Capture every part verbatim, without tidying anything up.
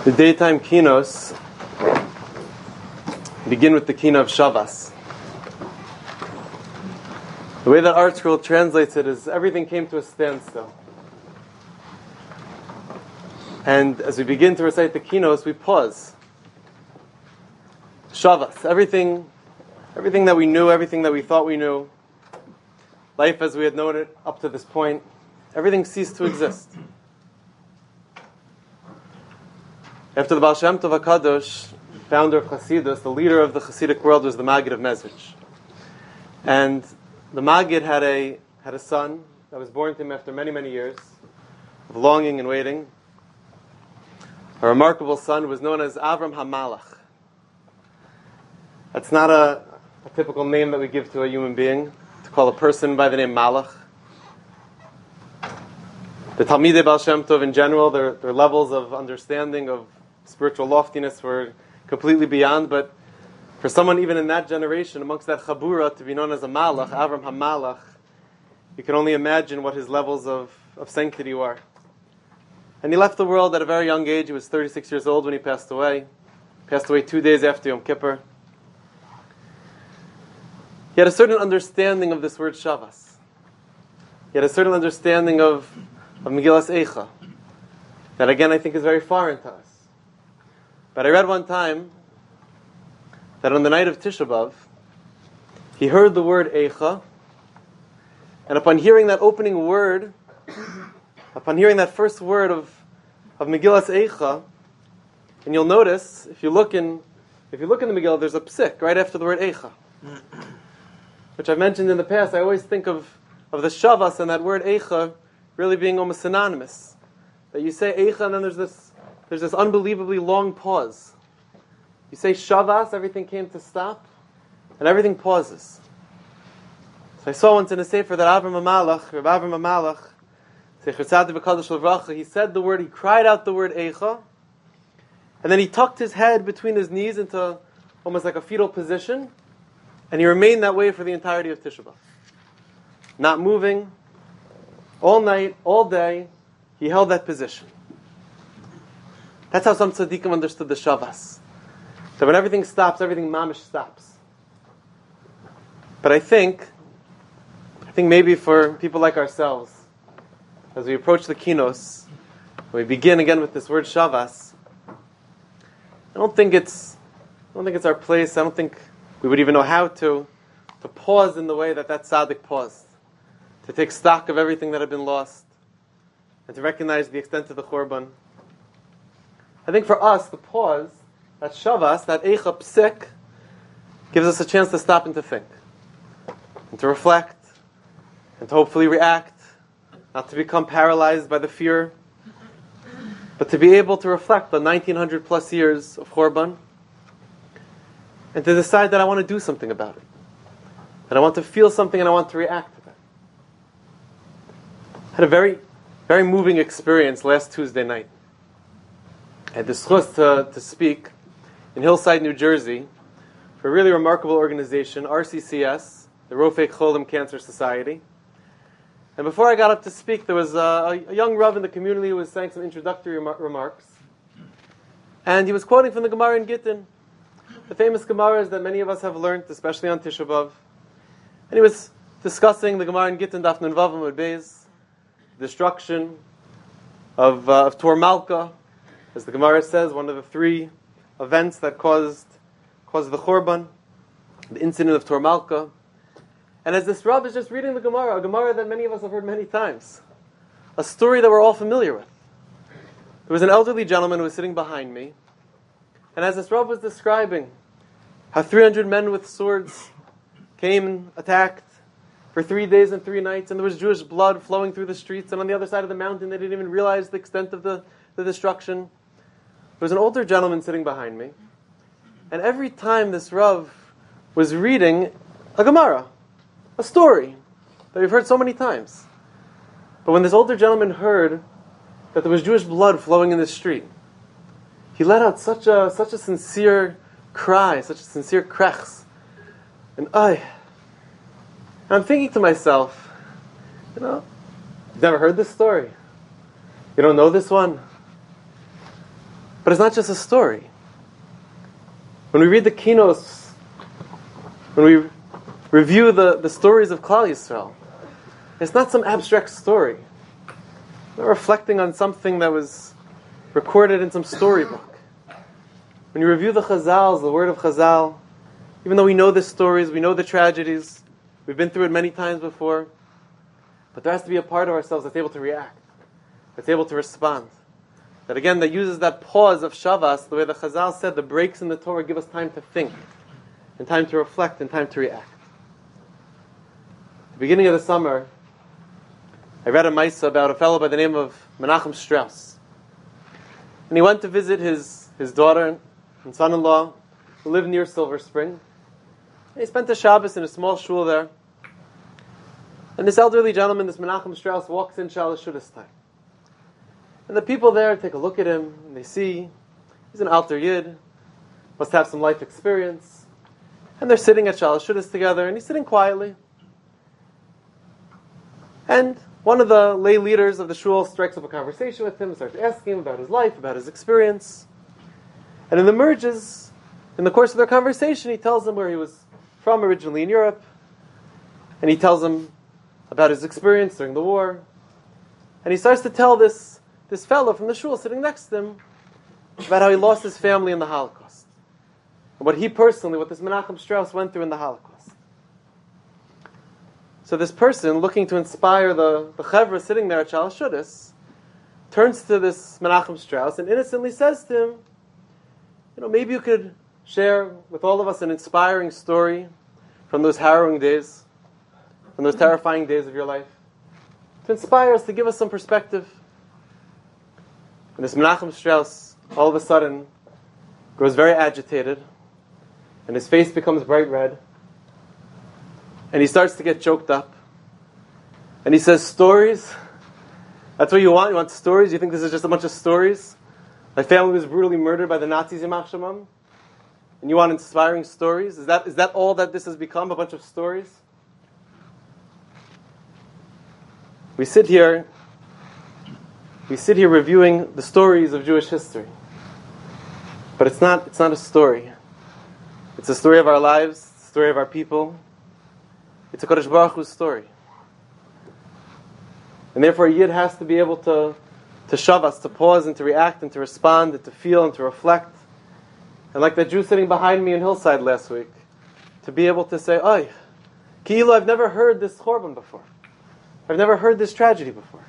The daytime kinos begin with the kina of Shavas. The way that ArtScroll translates it is everything came to a standstill. And as we begin to recite the kinos, we pause. Shavas, everything, everything that we knew, everything that we thought we knew, life as we had known it up to this point, everything ceased to exist. After the Baal Shem Tov HaKadosh, founder of Chassidus, the leader of the Chassidic world was the Maggid of Mezrich. And the Maggid had a had a son that was born to him after many, many years of longing and waiting. A remarkable son who was known as Avram HaMalach. That's not a, a typical name that we give to a human being, to call a person by the name Malach. The Talmidei Baal Shem Tov in general, their, their levels of understanding of spiritual loftiness were completely beyond, but for someone even in that generation, amongst that Chabura, to be known as a Malach, Avram HaMalach, you can only imagine what his levels of, of sanctity were. And he left the world at a very young age. He was thirty-six years old when he passed away. He passed away two days after Yom Kippur. He had a certain understanding of this word Shavas. He had a certain understanding of, of Megillas Eicha, that again I think is very foreign to us. But I read one time that on the night of Tisha B'Av, he heard the word Eicha, and upon hearing that opening word, upon hearing that first word of, of Megillas Eicha, and you'll notice, if you look in if you look in the Megillah, there's a psik right after the word Eicha, which I've mentioned in the past. I always think of, of the Shavas and that word Eicha really being almost synonymous. That you say Eicha and then there's this There's this unbelievably long pause. You say Shavas, everything came to stop, and everything pauses. So I saw once in a sefer that Avram HaMalach, Rabbi Avram HaMalach, Zecher Tzaddik V'Kadosh L'Vracha, he said the word, he cried out the word Eicha, and then he tucked his head between his knees into almost like a fetal position, and he remained that way for the entirety of Tisha B'Av. Not moving, all night, all day, he held that position. That's how some tzaddikim understood the Shavas. That when everything stops, everything mamish stops. But I think, I think maybe for people like ourselves, as we approach the kinos, when we begin again with this word Shavas, I don't think it's, I don't think it's our place. I don't think we would even know how to, to pause in the way that that tzaddik paused, to take stock of everything that had been lost, and to recognize the extent of the Churban. I think for us, the pause, that Shavas, that Eicha Psik, gives us a chance to stop and to think, and to reflect, and to hopefully react, not to become paralyzed by the fear, but to be able to reflect on nineteen hundred plus years of Churban, and to decide that I want to do something about it, that I want to feel something and I want to react to that. I had a very, very moving experience last Tuesday night. I had the zchus to, to speak in Hillside, New Jersey, for a really remarkable organization, R C C S, the Rofei Cholim Cancer Society. And before I got up to speak, there was a, a young Rav in the community who was saying some introductory remar- remarks. And he was quoting from the Gemara in Gittin, the famous Gemaras that many of us have learned, especially on Tisha B'Av. And he was discussing the Gemara in Gittin, Daf Nun Vav Amud Beis, destruction of, uh, of Tor Malka. As the Gemara says, one of the three events that caused caused the Churban, the incident of Tor Malka. And as this Rav is just reading the Gemara, a Gemara that many of us have heard many times, a story that we're all familiar with. There was an elderly gentleman who was sitting behind me, and as this Rav was describing how three hundred men with swords came and attacked for three days and three nights, and there was Jewish blood flowing through the streets, and on the other side of the mountain they didn't even realize the extent of the, the destruction. There was an older gentleman sitting behind me, and every time this Rav was reading a Gemara, a story that we've heard so many times. But when this older gentleman heard that there was Jewish blood flowing in the street, he let out such a such a sincere cry, such a sincere krechs. And I, and I'm thinking to myself, you know, you've never heard this story. You don't know this one? But it's not just a story. When we read the Kinos, when we review the, the stories of Klal Yisrael, it's not some abstract story. We're not reflecting on something that was recorded in some storybook. When you review the Chazals, the word of Chazal, even though we know the stories, we know the tragedies, we've been through it many times before, but there has to be a part of ourselves that's able to react, that's able to respond. That again, that uses that pause of Shavas, the way the Chazal said, the breaks in the Torah give us time to think, and time to reflect, and time to react. At the beginning of the summer, I read a Maisa about a fellow by the name of Menachem Strauss. And he went to visit his, his daughter and son-in-law, who lived near Silver Spring. And he spent the Shabbos in a small shul there. And this elderly gentleman, this Menachem Strauss, walks in Shalosh Shudas time. And the people there take a look at him, and they see he's an Alter Yid, must have some life experience. And they're sitting at Shalosh Shudas together, and he's sitting quietly. And one of the lay leaders of the shul strikes up a conversation with him, starts asking him about his life, about his experience. And in the merges, in the course of their conversation, he tells them where he was from originally in Europe. And he tells them about his experience during the war. And he starts to tell this, this fellow from the shul sitting next to him about how he lost his family in the Holocaust. And what he personally, what this Menachem Strauss went through in the Holocaust. So this person, looking to inspire the, the chevra sitting there at Shalosh Shudas, turns to this Menachem Strauss and innocently says to him, you know, maybe you could share with all of us an inspiring story from those harrowing days, from those terrifying days of your life, to inspire us, to give us some perspective. And this Menachem Strauss, all of a sudden, grows very agitated, and his face becomes bright red, and he starts to get choked up. And he says, stories? That's what you want? You want stories? You think this is just a bunch of stories? My family was brutally murdered by the Nazis, Yimach Shemam? And you want inspiring stories? Is that, is that all that this has become, a bunch of stories? We sit here, we sit here reviewing the stories of Jewish history. But it's not, it's not a story. It's a story of our lives, it's a story of our people. It's a Kodesh Baruch Hu's story. And therefore a Yid has to be able to, to shove us, to pause and to react and to respond and to feel and to reflect. And like that Jew sitting behind me in Hillside last week, to be able to say, Oy, Ki'ilu, I've never heard this Chorban before. I've never heard this tragedy before.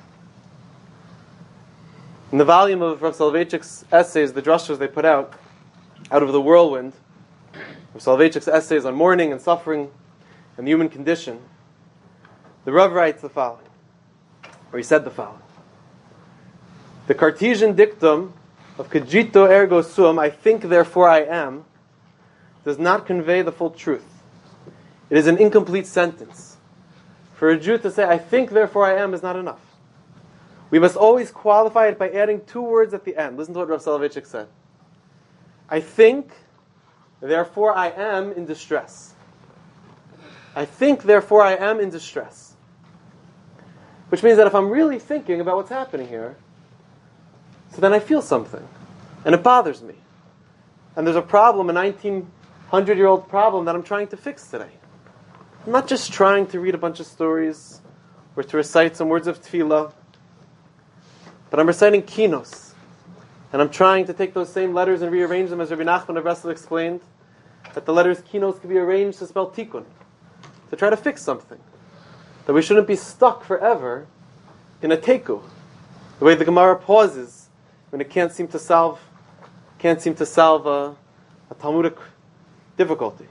In the volume of Rav Soloveitchik's essays, the drashos they put out, out of the whirlwind, Rav Soloveitchik's essays on mourning and suffering and the human condition, the Rav writes the following, or he said the following. The Cartesian dictum of cogito ergo sum, I think therefore I am, does not convey the full truth. It is an incomplete sentence. For a Jew to say, I think therefore I am, is not enough. We must always qualify it by adding two words at the end. Listen to what Rav Soloveitchik said. I think, therefore I am in distress. I think, therefore I am in distress. Which means that if I'm really thinking about what's happening here, so then I feel something. And it bothers me. And there's a problem, a nineteen hundred year old problem that I'm trying to fix today. I'm not just trying to read a bunch of stories or to recite some words of tefillah, but I'm reciting kinos. And I'm trying to take those same letters and rearrange them, as Rabbi Nachman of Breslev explained, that the letters kinos can be arranged to spell tikkun, to try to fix something. That we shouldn't be stuck forever in a teku. The way the Gemara pauses when it can't seem to solve, can't seem to solve a, a Talmudic difficulty.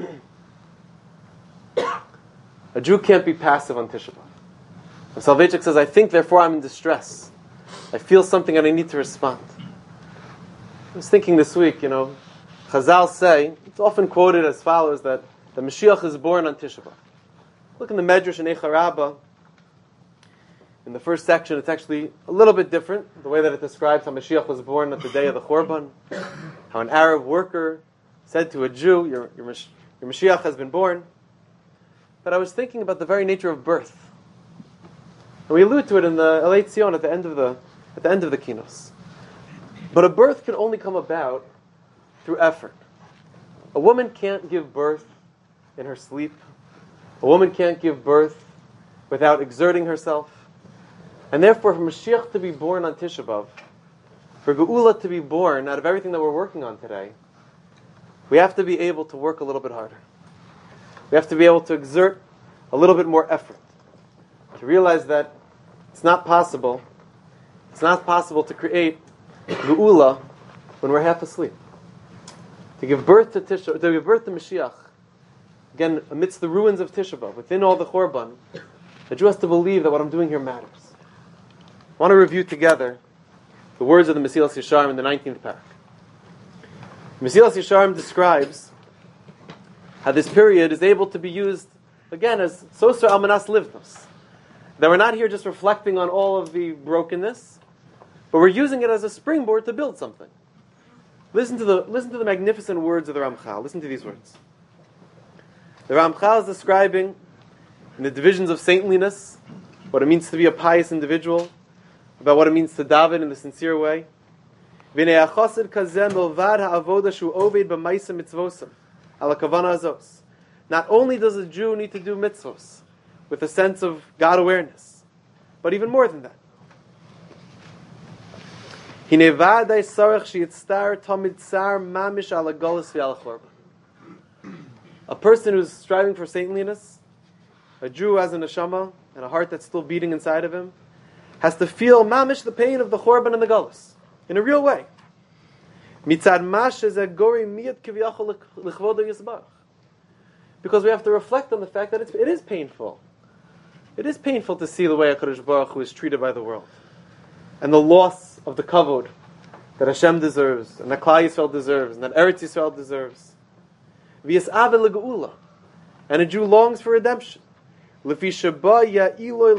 A Jew can't be passive on Tisha B'Av. Soloveitchik says, I think, therefore I'm in distress. I feel something and I need to respond. I was thinking this week, you know, Chazal say, it's often quoted as follows, that the Mashiach is born on Tisha B'Av. Look in the Medrash in Eicha Rabbah. In the first section, it's actually a little bit different. The way that it describes how Mashiach was born at the day of the Chorban. How an Arab worker said to a Jew, your, your, your Mashiach has been born. But I was thinking about the very nature of birth. And we allude to it in the Elei Tzion at the end of the, at the end of the Kinos. But a birth can only come about through effort. A woman can't give birth in her sleep. A woman can't give birth without exerting herself. And therefore, for Mashiach to be born on Tisha B'Av, for Geula to be born out of everything that we're working on today, we have to be able to work a little bit harder. We have to be able to exert a little bit more effort. To realize that it's not possible, it's not possible to create Geula when we're half asleep. To give birth to Tisha, to give birth to Mashiach, again, amidst the ruins of Tisha B'Av, within all the Chorban, the Jew has to believe that what I'm doing here matters. I want to review together the words of the Mesilas Yesharim in the nineteenth parak. Mesilas Yesharim describes how this period is able to be used, again, as Soser Almanas Livnos. That we're not here just reflecting on all of the brokenness, but we're using it as a springboard to build something. Listen to the, listen to the magnificent words of the Ramchal. Listen to these words. The Ramchal is describing in the divisions of saintliness what it means to be a pious individual, about what it means to daven in the sincere way. Not only does a Jew need to do mitzvos with a sense of God awareness, but even more than that. A person who's striving for saintliness, a Jew who has a neshama and a heart that's still beating inside of him, has to feel mamish the pain of the chorban and the galus in a real way. Because we have to reflect on the fact that it's, it is painful. It is painful to see the way HaKadosh Baruch Hu is treated by the world, and the loss of the kavod that Hashem deserves, and that Klal Yisrael deserves, and that Eretz Yisrael deserves. And a Jew longs for redemption. Because he knows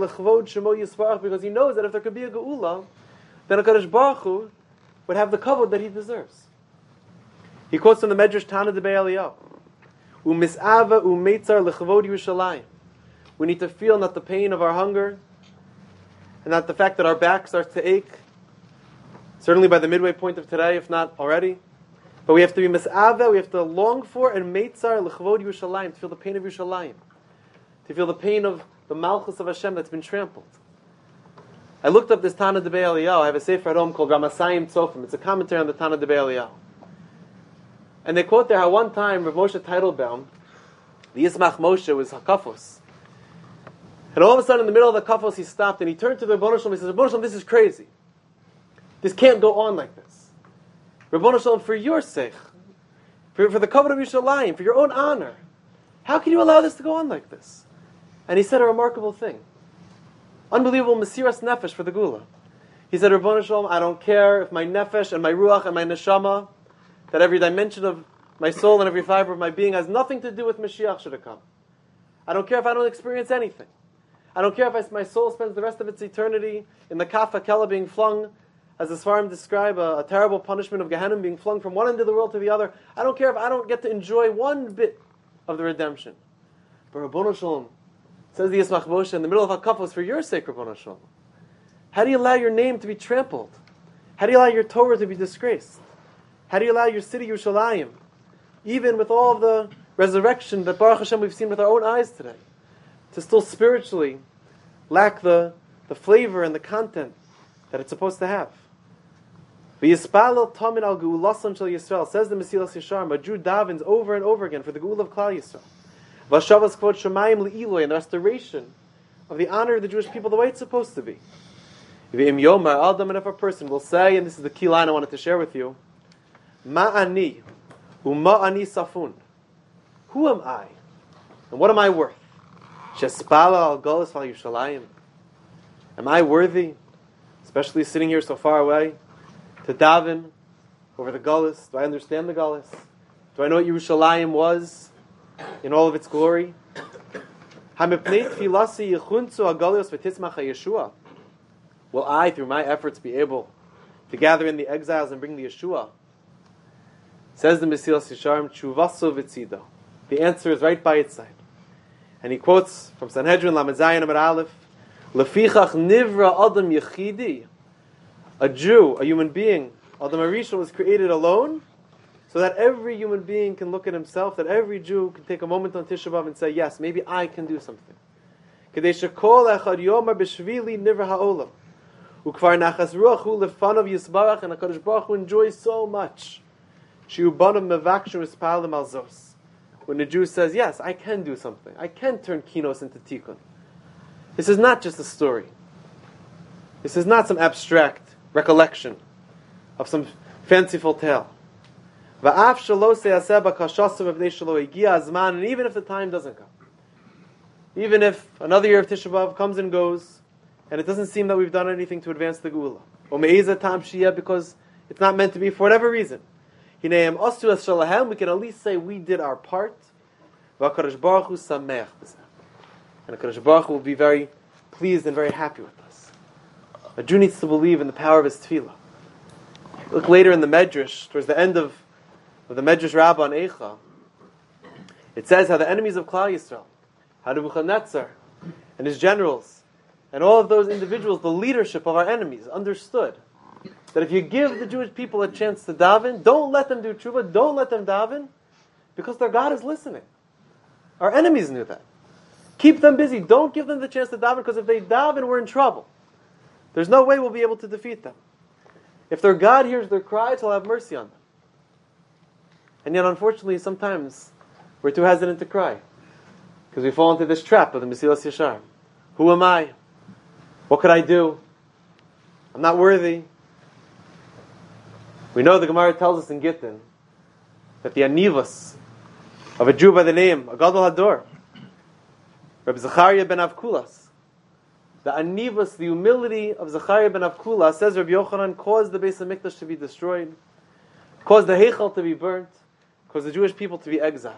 that if there could be a geula, then HaKadosh Baruch Hu would have the kavod that he deserves. He quotes from the Medrash Tana Debei Eliyahu, "Umisava u'meitzar lechvod Yerushalayim." We need to feel not the pain of our hunger, and not the fact that our back starts to ache, certainly by the midway point of today, if not already. But we have to be mis'ava, we have to long for, and meitzar lechvod Yerushalayim, to feel the pain of Yerushalayim, to feel the pain of the malchus of Hashem that's been trampled. I looked up this Tana Debei Eliyahu. I have a sefer at home called Ramasayim Tzofim. It's a commentary on the Tana Debei Eliyahu. And they quote there how one time Rav Moshe Teitelbaum, the Yismach Moshe, was hakafos. And all of a sudden in the middle of the kafos he stopped and he turned to the Rebbeinu Shalom and he says, Rebbeinu Shalom, this is crazy. This can't go on like this. Rebbeinu Shalom, for your sake, for, for the kavod of Yerushalayim, for your own honor, how can you allow this to go on like this? And he said a remarkable thing. Unbelievable Mesiras Nefesh for the Gula. He said, Rebbeinu Shalom, I don't care if my nefesh and my ruach and my neshama, that every dimension of my soul and every fiber of my being has nothing to do with Mashiach should have come. I don't care if I don't experience anything. I don't care if I, my soul spends the rest of its eternity in the Kaf HaKela being flung, as the Sfarim describe, a, a terrible punishment of Gehenna being flung from one end of the world to the other. I don't care if I don't get to enjoy one bit of the redemption. But Rebbeinu Shalom, says the Yismach Moshe, in the middle of HaKafos, for your sake, Rebbeinu Shalom, how do you allow your name to be trampled? How do you allow your Torah to be disgraced? How do you allow your city, Yerushalayim, even with all of the resurrection that Baruch Hashem we've seen with our own eyes today, to still spiritually lack the, the flavor and the content that it's supposed to have? V'yispalel tamin al geulasan shel Yisrael, says the Mesilas Yesharim, a Jew davens over and over again for the geula of Klal Yisrael. V'shavas kvod shemayim le'iloi, and the restoration of the honor of the Jewish people the way it's supposed to be. V'im yomar adam, and if a person will say, and this is the key line I wanted to share with you, Ma'ani, u'ma'ani safun. Who am I? And what am I worth? Shespala al golas al Yerushalayim. Am I worthy, especially sitting here so far away, to daven over the golas? Do I understand the golas? Do I know what Yerushalayim was in all of its glory? Will I, through my efforts, be able to gather in the exiles and bring the Yeshua? Says the Mesilas Yesharim, Tshuvaso v'tzido. The answer is right by its side. And he quotes from Sanhedrin, Lamed Zayin Amud Aleph, Lefichach nivra adam yechidi. A Jew, a human being, Adam HaRishon was created alone, so that every human being can look at himself, that every Jew can take a moment on Tisha B'Av and say, yes, maybe I can do something. Kedei shekol echad yomar b'shvili nivra ha'olam. Ukvar nachas ruach hu lefanav yisbarach, and HaKadosh Baruch Hu enjoys so much. Shiu banav mevakshu ispalim al zos. When the Jew says, yes, I can do something. I can turn kinos into tikkun. This is not just a story. This is not some abstract recollection of some fanciful tale. And even if the time doesn't come, even if another year of Tisha B'Av comes and goes, and it doesn't seem that we've done anything to advance the Geula, or because it's not meant to be for whatever reason, we can at least say we did our part, and HaKadosh Baruch Hu will be very pleased and very happy with us. A Jew needs to believe in the power of his tefillah. Look later in the Medrash, towards the end of, of the Medrash Rabbah on Eicha, it says how the enemies of Klal Yisrael, how Nebuchadnezzar and his generals, and all of those individuals, the leadership of our enemies, understood that if you give the Jewish people a chance to daven, don't let them do tshuva, don't let them daven, because their God is listening. Our enemies knew that. Keep them busy. Don't give them the chance to daven, because if they daven, we're in trouble. There's no way we'll be able to defeat them. If their God hears their cries, He'll have mercy on them. And yet, unfortunately, sometimes we're too hesitant to cry, because we fall into this trap of the Mesilas Yeshar. Who am I? What could I do? I'm not worthy. We know the Gemara tells us in Gittin that the anivas of a Jew by the name Agadol Hador, Reb Zachariah ben Avkulas, the anivas, the humility of Zachariah ben Avkulas, says Rabbi Yochanan, caused the Beis HaMikdash to be destroyed, caused the Heichal to be burnt, caused the Jewish people to be exiled.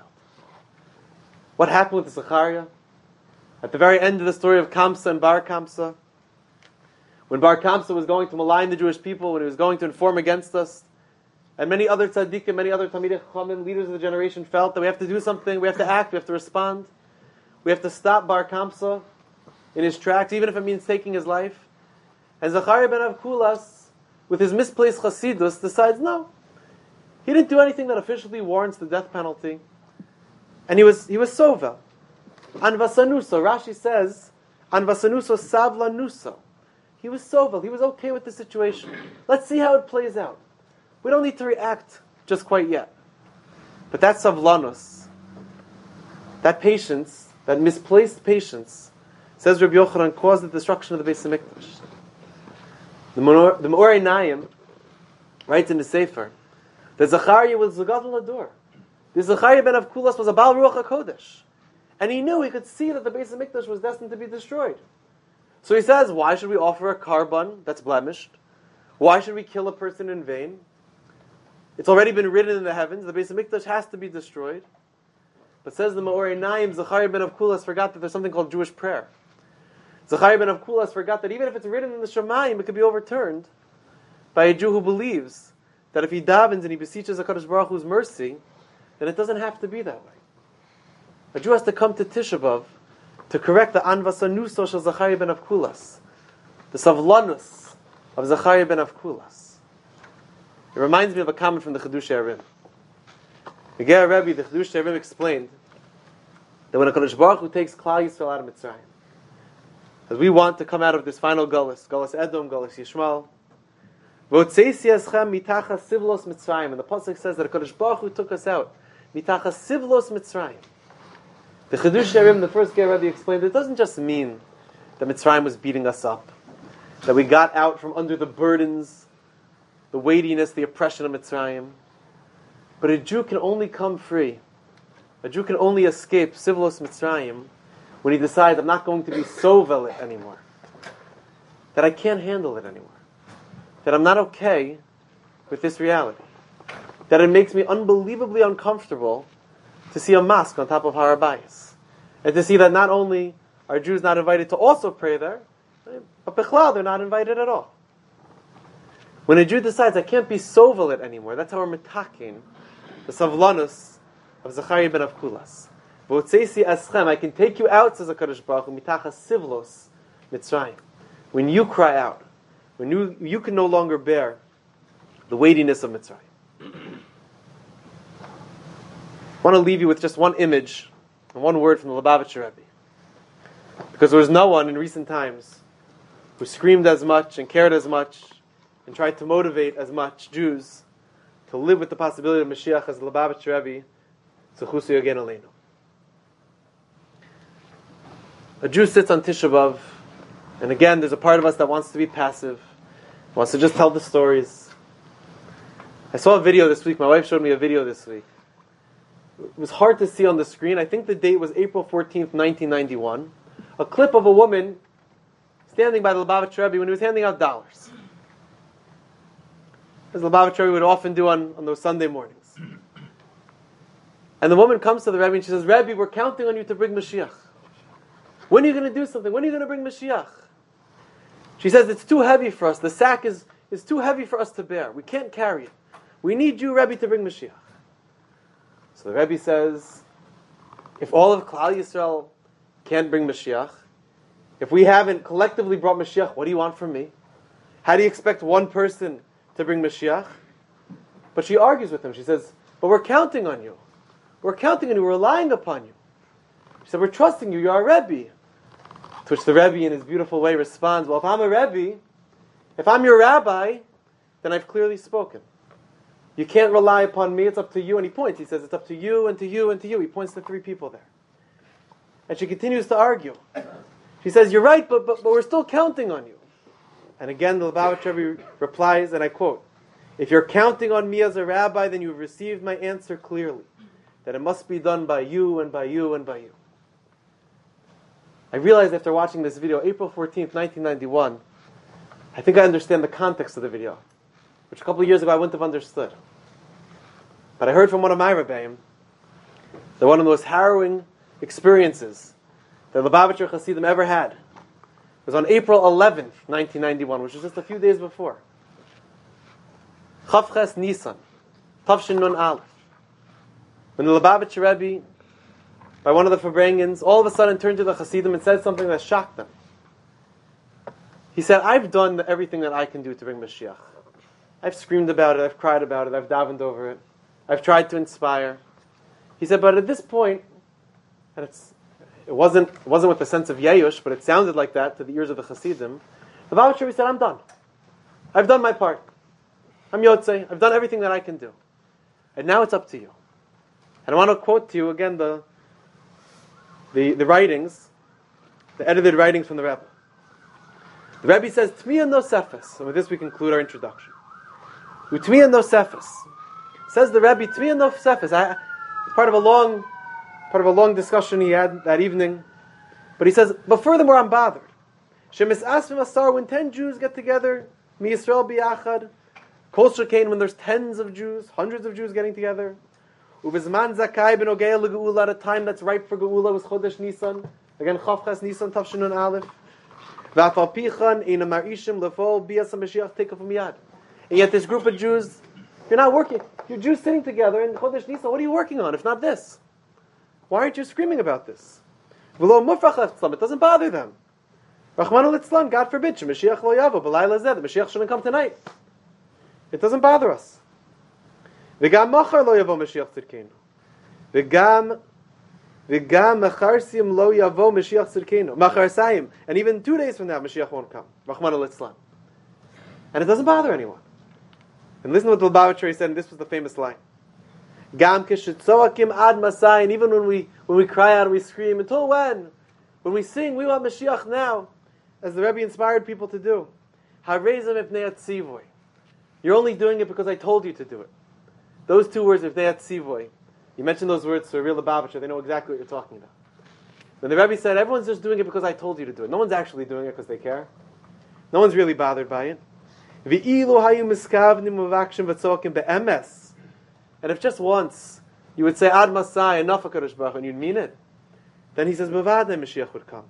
What happened with Zachariah? At the very end of the story of Kamsa and Bar Kamsa, when Bar Kamsa was going to malign the Jewish people, when he was going to inform against us, and many other tzaddikim, many other Talmidei Chachamim, leaders of the generation, felt that we have to do something, we have to act, we have to respond, we have to stop Bar Kamsa in his tracks, even if it means taking his life. And Zachariah ben Avkulas, with his misplaced chasidus, decides, no, he didn't do anything that officially warrants the death penalty. And he was he was sovel. Anvasanuso, Rashi says, Anvasanuso savla nuso. He was sovel, he was okay with the situation. Let's see how it plays out. We don't need to react just quite yet. But that savlanus, that patience, that misplaced patience, says Rabbi Yochanan, caused the destruction of the Beis HaMikdash. The Meor- the Meorei Naim writes in the Sefer that Zachariah was the Gadol Hador. This Zachariah ben Avkulas was a Baal Ruach HaKodesh. And he knew, he could see that the Beis HaMikdash was destined to be destroyed. So he says, why should we offer a carbon that's blemished? Why should we kill a person in vain? It's already been written in the heavens, the Beis HaMikdash has to be destroyed. But says the Meorei Naim, Zachariah ben Avkulas forgot that there's something called Jewish prayer. Zachariah ben Avkulas forgot that even if it's written in the Shemayim, it could be overturned by a Jew who believes that if he davens and he beseeches HaKadosh Baruch Hu's mercy, then it doesn't have to be that way. A Jew has to come to Tisha B'Av to correct the anvasanuso of Zachariah ben Avkulas, the savlanus of Zachariah ben Avkulas. It reminds me of a comment from the Chiddushei HaRim. The Ger Rebbe, the Chiddushei HaRim, explained that when HaKadosh Baruch Hu takes Klal Yisrael out of Mitzrayim, as we want to come out of this final Gullus, Gullus Edom, Gullus Yishmael, and the Pasuk says that HaKadosh Baruch Hu took us out mitachas sivlos Mitzrayim. The Chiddushei HaRim, the first Ger Rebbe, explained that it doesn't just mean that Mitzrayim was beating us up, that we got out from under the burdens, the weightiness, the oppression of Mitzrayim. But a Jew can only come free. A Jew can only escape sivlos Mitzrayim when he decides, I'm not going to be sovel it anymore. That I can't handle it anymore. That I'm not okay with this reality. That it makes me unbelievably uncomfortable to see a mosque on top of Har HaBayis. And to see that not only are Jews not invited to also pray there, but bichlal, they're not invited at all. When a Jew decides, I can't be sovel it anymore, that's how we're mitaking the savlanus of Zachariah ben Avkulas. V'otzeisi eschem, I can take you out, says HaKadosh Baruch Hu, mitachas sivlos Mitzrayim. When you cry out, when you, you can no longer bear the weightiness of Mitzrayim. I want to leave you with just one image and one word from the Lubavitcher Rebbe. Because there was no one in recent times who screamed as much and cared as much and tried to motivate as much Jews to live with the possibility of Mashiach as the Lubavitcher Rebbe, Zechusu Yogen Aleinu. A Jew sits on Tisha B'Av, and again, there's a part of us that wants to be passive, wants to just tell the stories. I saw a video this week. My wife showed me a video this week. It was hard to see on the screen. I think the date was April fourteenth, nineteen ninety-one. A clip of a woman standing by the Lubavitcher Rebbe when he was handing out dollars, as the Lubavitcher Rebbe would often do on, on those Sunday mornings. And the woman comes to the Rebbe and she says, "Rebbe, we're counting on you to bring Mashiach. When are you going to do something? When are you going to bring Mashiach?" She says, "It's too heavy for us. The sack is, is too heavy for us to bear. We can't carry it. We need you, Rebbe, to bring Mashiach." So the Rebbe says, if all of Klal Yisrael can't bring Mashiach, if we haven't collectively brought Mashiach, what do you want from me? How do you expect one person to bring Mashiach? But she argues with him. She says, "But we're counting on you. We're counting on you. We're relying upon you." She said, "We're trusting you. You're our Rebbe." To which the Rebbe, in his beautiful way, responds, "Well, if I'm a Rebbe, if I'm your rabbi, then I've clearly spoken. You can't rely upon me. It's up to you." And he points. He says, "It's up to you and to you and to you." He points to three people there. And she continues to argue. She says, "You're right, but, but, but we're still counting on you." And again, the Lubavitcher Rebbe replies, and I quote, "If you're counting on me as a rabbi, then you've received my answer clearly, that it must be done by you and by you and by you." I realized after watching this video, April fourteenth, nineteen ninety-one, I think I understand the context of the video, which a couple of years ago I wouldn't have understood. But I heard from one of my Rebbeim that one of the most harrowing experiences that Lubavitcher Hasidim ever had was on April eleventh, nineteen ninety-one, which was just a few days before. Chavches Nisan, Tavshin Nun Aleph. When the Lubavitcher Rebbe, by one of the Fabrangans, all of a sudden turned to the Hasidim and said something that shocked them. He said, "I've done everything that I can do to bring Mashiach. I've screamed about it, I've cried about it, I've davened over it, I've tried to inspire." He said, "But at this point," and it's, it wasn't it wasn't with a sense of yayush, but it sounded like that to the ears of the Hasidim, the Lubavitcher Rebbe said, "I'm done. I've done my part. I'm Yotzei. I've done everything that I can do. And now it's up to you." And I want to quote to you again the the, the writings, the edited writings from the Rebbe. The Rebbe says, "Tmiya nosefes," and with this we conclude our introduction. "Utmiya nosefes," says the Rebbe, "Tmiya nosefes." I, it's part of a long, part of a long discussion he had that evening. But he says, "But furthermore, I'm bothered. Shemis asvim asar, when ten Jews get together, mi Yisrael biyachad, kol shekain, when there's tens of Jews, hundreds of Jews getting together, uvizman zakai ben ogei legeula, at a time that's ripe for geula was chodesh Nisan, again Chavches Nisan Tavshin Nun Aleph, v'afal pichan ina marishim lefol bias Mashiach tekaf miyad." And yet this group of Jews, you're not working. You're Jews sitting together in chodesh Nisan. What are you working on if not this? Why aren't you screaming about this? V'lo mufrach letzlam, it doesn't bother them. Rachmana litzlan, God forbid, Mashiach lo yavo b'layla zeh, the Mashiach shouldn't come tonight. It doesn't bother us. V'gam machar lo yavo Mashiach tzidkenu. V'gam v'gam macharsim lo yavo Mashiach tzidkenu. Macharsayim, and even two days from now, Mashiach won't come. Rachmana litzlan, and it doesn't bother anyone. And listen to what the Lubavitcher said, and this was the famous line: "Gam kishitzoakim ad masai," and even when we when we cry out and we scream, until when? When we sing, "We want Mashiach now," as the Rebbe inspired people to do. Harezim ipnei atzivoy. You're only doing it because I told you to do it. Those two words, ipnei atzivoy. You mentioned those words to a real Lubavitcher, they know exactly what you're talking about. When the Rebbe said, everyone's just doing it because I told you to do it. No one's actually doing it because they care. No one's really bothered by it. V'ilu hayu miskavnim uvakshim v'tzokim be'emes. And if just once you would say Ad Masai, enough HaKadosh Baruch Hu, and you'd mean it, then he says, Mevadeh Mashiach would come.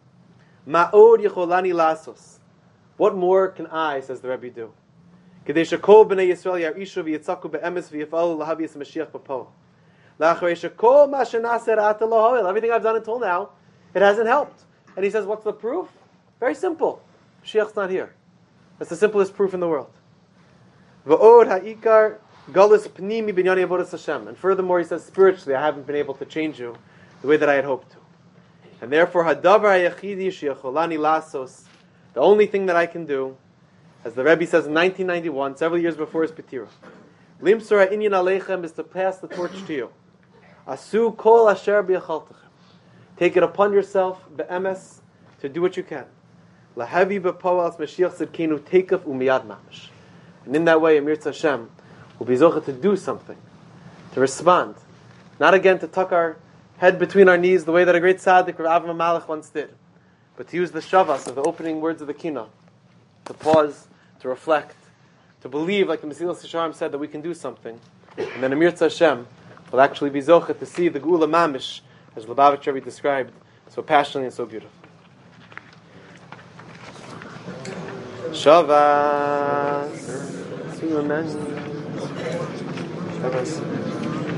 Ma'od yecholani lasos. What more can I, says the Rebbe, do? Kedei shekol b'nei Yisrael yarishu v'yitzaku be'emes v'yifalu lahavias Mashiach b'po. La'achrei shekol ma shenaser ata lo'hoel. Everything I've done until now, it hasn't helped. And he says, what's the proof? Very simple. Mashiach's not here. That's the simplest proof in the world. V'od ha'ikar galus pnimi b'nyani avodas Hashem. And furthermore, he says, spiritually, I haven't been able to change you the way that I had hoped to. And therefore, hadavar ha'yachidi she'yacholani lasos, the only thing that I can do, as the Rebbe says in nineteen ninety-one, several years before his Petira, limsur ha'inyan aleichem, is to pass the torch to you. Asu kol asher b'yachaltechem. Take it upon yourself, be'emes, to do what you can. Lahavi b'po'al Mashiach tzidkenu teikaf umiyad mamish. And in that way, Amir Hashem will be zocheh to do something, to respond. Not again to tuck our head between our knees the way that a great tzaddik, Rav Avram Malach, once did, but to use the shavas of the opening words of the Kina, to pause, to reflect, to believe, like the Mesilas Yesharim said, that we can do something. And then Amir Hashem will actually be zocheh to see the Geula Mamish, as Lubavitch Rebbe described so passionately and so beautifully. Shavas. Shavas.